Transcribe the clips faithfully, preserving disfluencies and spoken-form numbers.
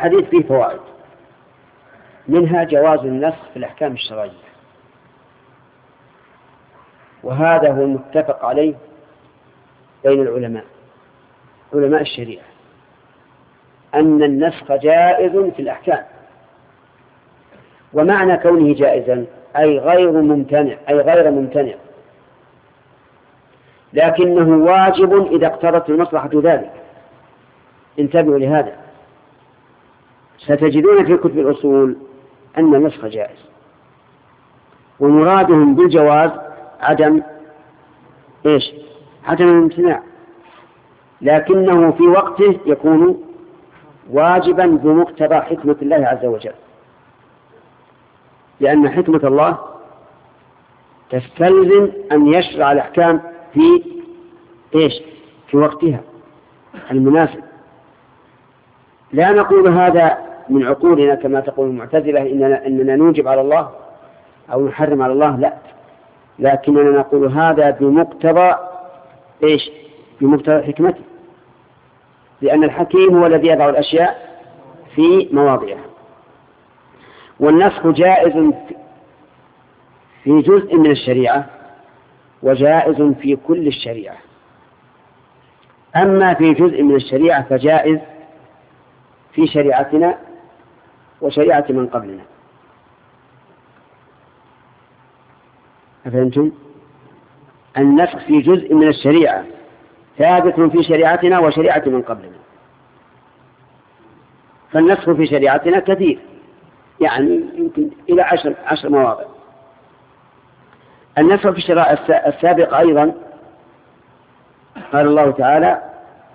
الحديث فيه فوائد، منها جواز النسخ في الأحكام الشرعية، وهذا هو المتفق عليه بين العلماء علماء الشريعة، أن النسخ جائز في الأحكام. ومعنى كونه جائزا أي غير ممتنع أي غير ممتنع لكنه واجب إذا اقتضت المصلحة ذلك. انتبهوا لهذا، ستجدون في كتب الأصول أن النسخ جائز، ومرادهم بالجواز عدم إيش؟ عدم الامتناع، لكنه في وقته يكون واجبا بمقتضى حكمة الله عز وجل، لأن حكمة الله تستلزم أن يشرع الأحكام في إيش؟ في وقتها المناسب. لا نقول هذا من عقولنا كما تقول المعتزلة إننا, إننا نوجب على الله أو نحرم على الله، لا، لكننا نقول هذا بمقتضى إيش؟ بمقتضى حكمته، لأن الحكيم هو الذي يضع الأشياء في مواضعها. والنسخ جائز في جزء من الشريعة وجائز في كل الشريعة. أما في جزء من الشريعة فجائز في شريعتنا وشريعة من قبلنا. أفهمتم؟ النسخ في جزء من الشريعة ثابت في شريعتنا وشريعة من قبلنا. فالنسخ في شريعتنا كثير، يعني يمكن إلى عشر, عشر مواضع. النسخ في الشرائع السابق أيضا قال الله تعالى: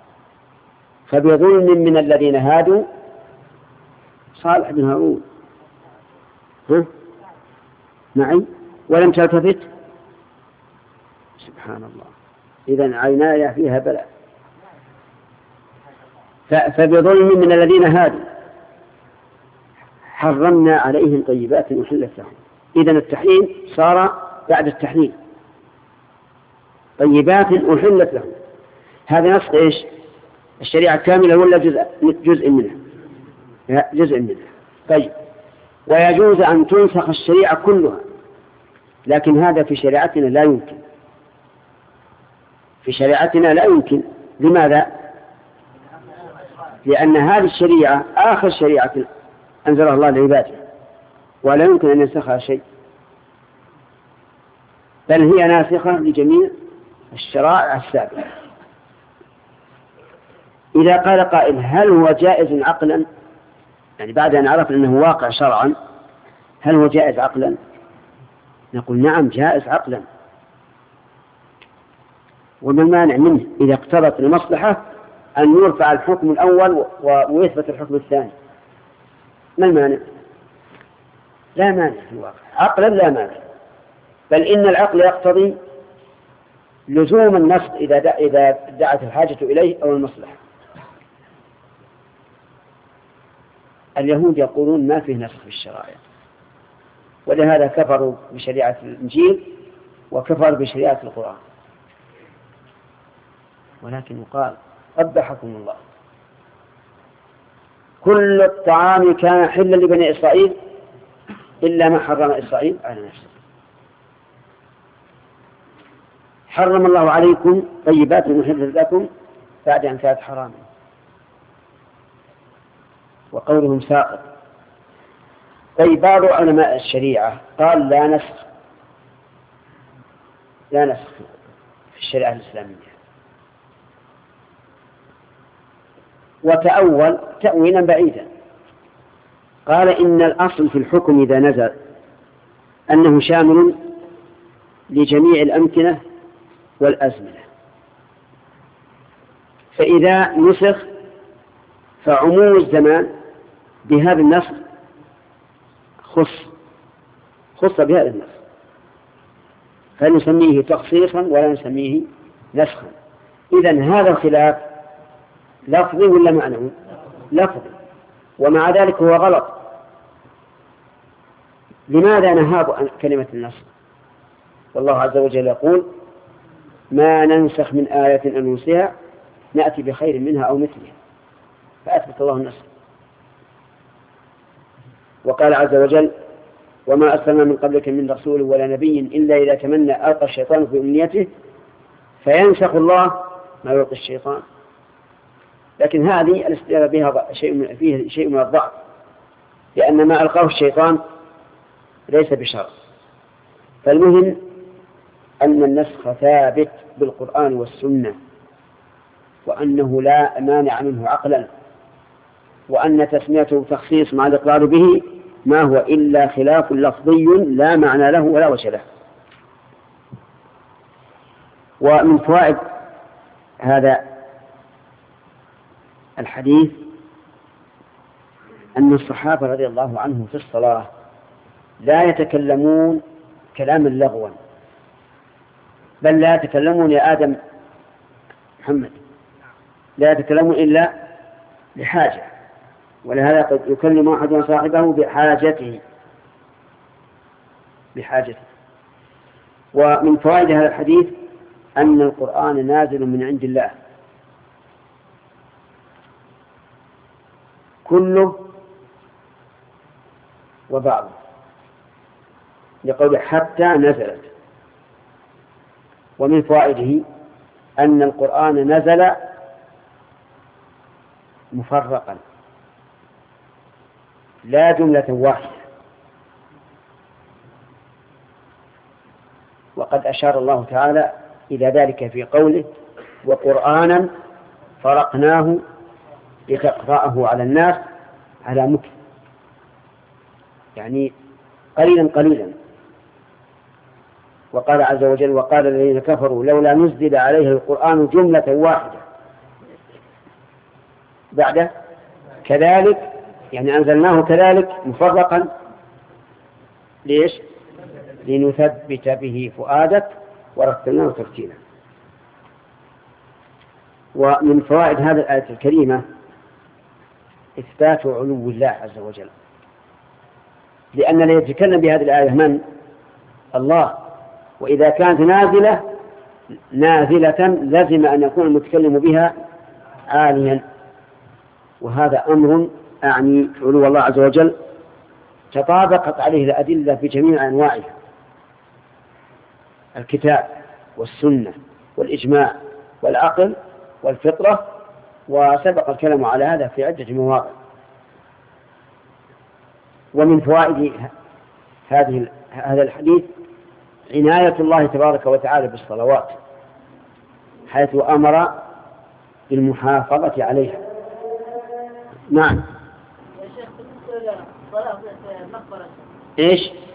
فبظلم من الذين هادوا صالح بن هارون ها؟ معي ولم تلتفت. سبحان الله، إذن عيناي فيها بلاء. فبظلم من الذين هادوا حرمنا عليهم طيبات أحلت لهم. إذن التحريم صار بعد التحليل، طيبات أحلت لهم. هذا نسخ إيش؟ الشريعة كاملة ولا جزء جزء منها؟ جزء منها. طيب، ويجوز أن تنسخ الشريعة كلها، لكن هذا في شريعتنا لا يمكن. في شريعتنا لا يمكن. لماذا؟ لأن هذه الشريعة آخر شريعة أنزلها الله لعباده، ولا يمكن أن ينسخها شيء، بل هي ناسخة لجميع الشرائع السابقة. إذا قال قائل: هل هو جائز عقلا؟ يعني بعد أن عرف أنه واقع شرعا، هل هو جائز عقلا؟ نقول: نعم، جائز عقلا. وما المانع منه إذا اقتضت المصلحة أن يرفع الحكم الأول ويثبت الحكم الثاني؟ ما المانع؟ لا مانع في الواقع، عقلا لا مانع، بل إن العقل يقتضي لزوم النسخ إذا إذا دعت الحاجة إليه أو المصلحة. اليهود يقولون ما فيه نسخ في الشرائع، ولهذا كفروا بشريعة الإنجيل وكفروا بشريعة القرآن. ولكن يقال: قبحكم الله، كل الطعام كان حلا لبني إسرائيل إلا ما حرم إسرائيل على نفسه. حرم الله عليكم طيبات محلت لكم بعد أن كانت حراما. وقولهم ساقط. طيب، بعض علماء الشريعة قال: لا نسخ لا نسخ في الشريعة الإسلامية، وتأول تأويلا بعيدا. قال: إن الأصل في الحكم إذا نزل أنه شامل لجميع الأمكنة والأزمنة، فإذا نسخ فعموم الزمان بهذا النسخ خص خص بهذا النسخ، فنسميه تخصيصا ولا نسميه نسخا. إذن هذا الخلاف لفظي ولا معنوي؟ لفظي، ومع ذلك هو غلط. لماذا نهاب عن كلمة النسخ؟ والله عز وجل يقول: ما ننسخ من آية أو ننسها نأتي بخير منها أو مثلها، فأثبت الله النسخ. وقال عز وجل وما أرسلنا من قبلك من رسول ولا نبي إلا إذا تمنى ألقى الشيطان في أمنيته فينسخ الله ما يلقي الشيطان. لكن هذه الاستدلال بها شيء من فيه شيء من الضعف، لأن ما ألقاه الشيطان ليس بشرع. فالمهم أن النسخ ثابت بالقرآن والسنة، وأنه لا مانع منه عقلا، وأن تسميته تخصيص مع الإقرار به ما هو إلا خلاف لفظي لا معنى له ولا وجه له. ومن فوائد هذا الحديث أن الصحابة رضي الله عنهم في الصلاة لا يتكلمون كلاما لغوا، بل لا يتكلمون يا آدم محمد لا يتكلمون إلا لحاجة، ولهذا قد يكلم أحد صاحبه بحاجته بحاجته. ومن فوائد هذا الحديث أن القرآن نازل من عند الله كله وبعضه، لقول حتى نزلت. ومن فوائده أن القرآن نزل مفرقا لا جملة واحدة، وقد أشار الله تعالى إلى ذلك في قوله وقرآنا فرقناه لتقرأه على الناس على مكث، يعني قليلا قليلا. وقال عز وجل وقال الذين كفروا لولا نزل عليه القرآن جملة واحدة بعد كذلك، يعني أنزلناه كذلك مفرقا ليش؟ لنثبت به فؤادك ورتلناه ترتيلا. ومن فوائد هذه الآية الكريمة إثبات علو الله عز وجل، لأن الذي يتكلم بهذه الآية من؟ الله، وإذا كانت نازلة نازلة لازم أن يكون المتكلم بها عاليا، وهذا أمر أعني علو الله عز وجل تطابقت عليه الأدلة بجميع أنواعها، الكتاب والسنة والإجماع والعقل والفطرة، وسبق الكلام على هذا في عدة مواضع. ومن فوائد هذه هذا الحديث عناية الله تبارك وتعالى بالصلوات، حيث أمر بالمحافظة عليها. نعم. يا شيخ بالنسبة للصلاة في المقبرة إيش؟